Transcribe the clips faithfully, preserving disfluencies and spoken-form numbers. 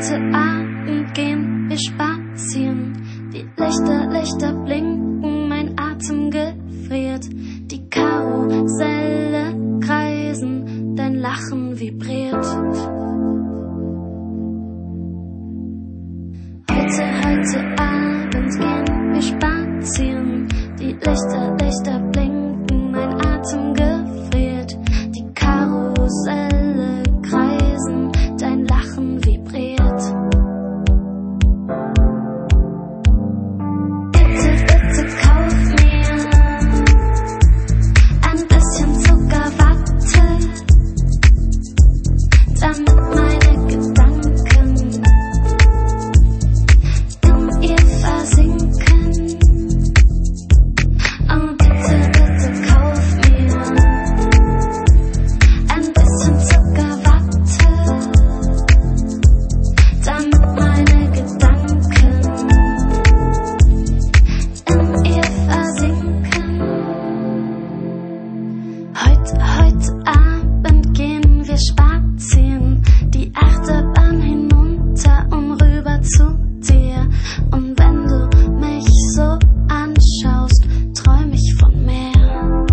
Heute Abend gehen wir spazieren. Die Lichter, Lichter blinken, mein Atem gefriert. Die Karusselle kreisen, dein Lachen vibriert. Heute, heute Abend gehen wir spazieren. Die Lichter, Lichter blinken, mein Atem gefriert. Die Karusselle kreisen, dein Lachen vibriert. Bitte, bitte kauf mir ein bisschen Zuckerwatte, damit meine Gedanken in ihr versinken. Oh, bitte, bitte kauf mir ein bisschen Zuckerwatte, damit meine Gedanken in ihr versinken. Heute, heute Abend gehen wir spazieren, die Achterbahn hinunter, um rüber zu dir. Und wenn du mich so anschaust, träum ich von mehr.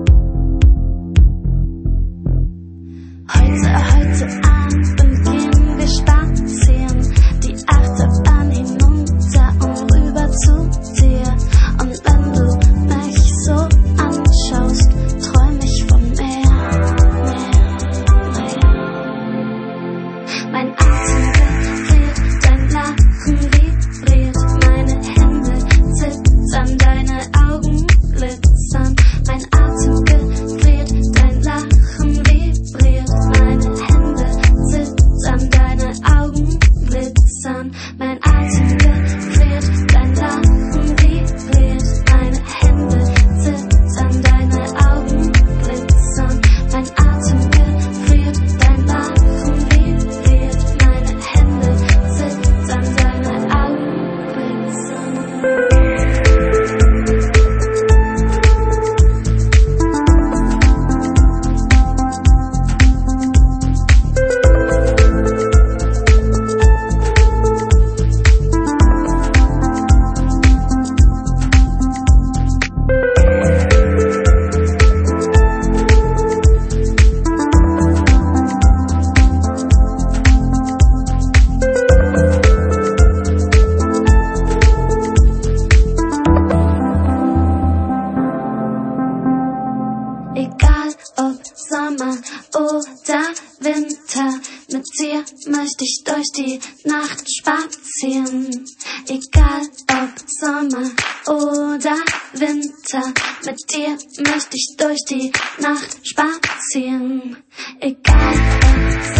Heute, heute Abend gehen wir spazieren, die Achterbahn hinunter, um rüber zu dir. Und wenn du mich so anschaust, träum ich von mehr, mehr, mehr. Mein Atem gefriert, dein Lachen vibriert, meine Hände zittern, deine Augen glitzern. Mein Atem gefriert, dein Lachen vibriert, meine Hände zittern, deine Augen glitzern. Mein Atem gefriert, dein Lachen vibriert, meine Hände zittern, deine Augen glitzern. Mein Atem gefriert, dein Lachen vibriert, meine Hände zittern, deine Augen glitzern. Egal ob Sommer oder Winter, mit dir möchte ich durch die Nacht spazieren. Egal ob Sommer oder Winter, mit dir möchte ich durch die Nacht spazieren. Egal ob